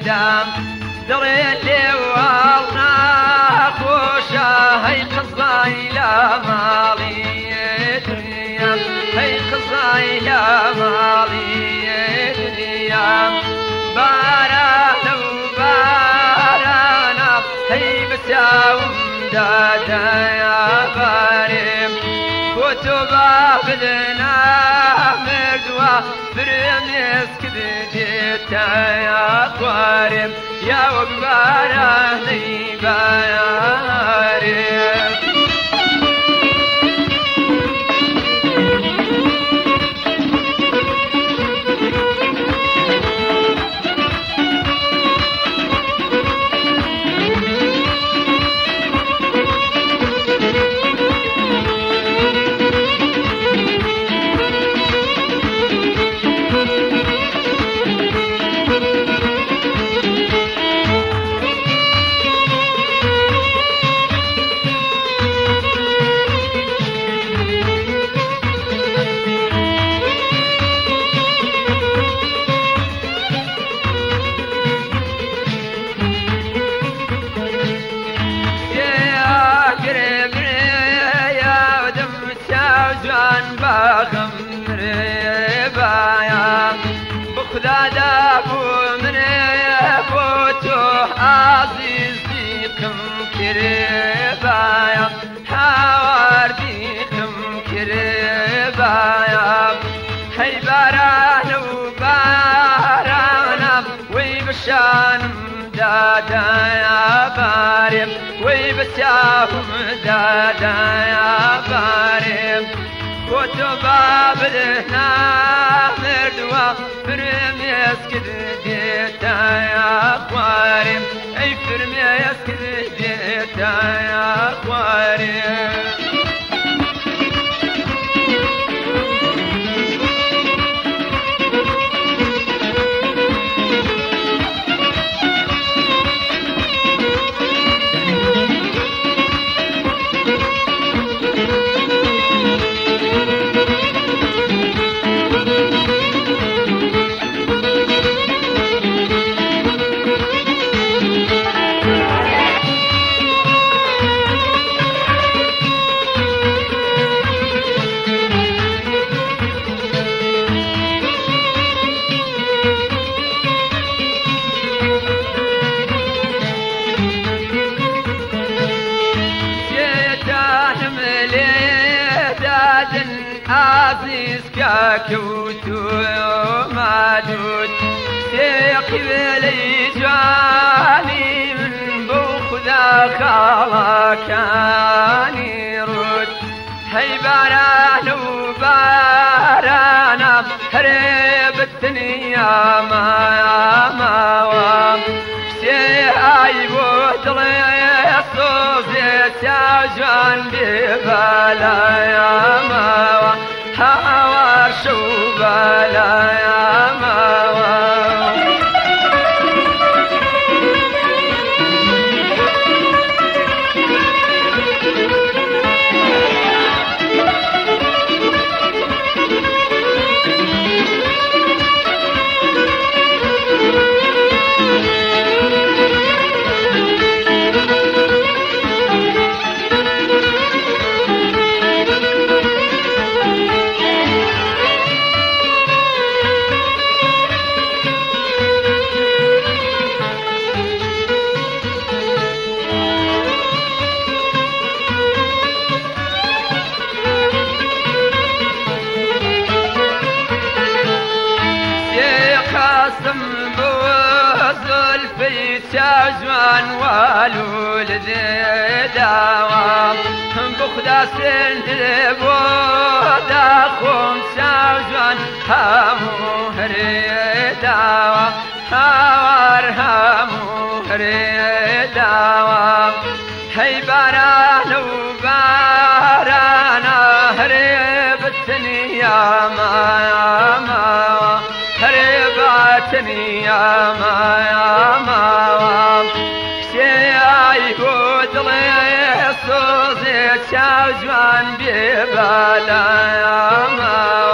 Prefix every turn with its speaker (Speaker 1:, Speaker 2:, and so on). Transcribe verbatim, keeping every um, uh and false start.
Speaker 1: دام دڵێ والنا خۆشە هەی قزای لە ماڵی دنیا هەی قزای لە ماڵی دنیا بارانە و بارانە هەی بەچاوم دادایە بارێم بۆ تۆ با بدنا مردووە فرمێز کردێتایە خوارێم یا وەک بارانەی بارێم خدادا بۆ منێ بۆ تۆ عەزیزیقم کرێبایە هاواردیقم کرێبایە هەی بارانە و بارانە وەی بەشانم دادایە بارێم وەی بەچاوم دادایە بارێم بۆ تۆ با بدنا مردووە فرمێز کردێتایە خوارێم ئەی فرمێز کردێتایە خوارێم عزیز کاکەوتو مادود سێقی وێلەی جوانی من بۆ خدا خاڵاکانی ڕوت هەی بارانە و بارانە هەرێ بتنیا ماوە سێ ئای بۆ دڵێ سۆزێ چا جوان بێبالایە ماوە هاوار شەو بالایە ماوە جوان والو لداوام بخدا سند بو داخم جوان همو هرداوام هاوار همو هرداوام هی باران و باران هربتنی یا ما هربتنی یا ما سوزی چاو جوان بی بالا